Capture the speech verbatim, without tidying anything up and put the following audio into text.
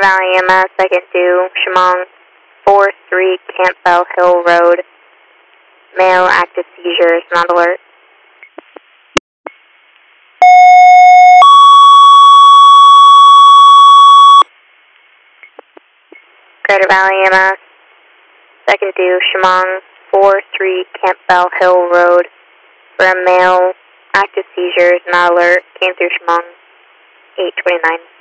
Valley E M S, second to Chemung, four three Campbell Hill Road. Male active seizures, not alert. Greater Valley E M S, second to Chemung, four three Campbell Hill Road. For a male active seizures, not alert, came through Chemung, eight twenty-nine.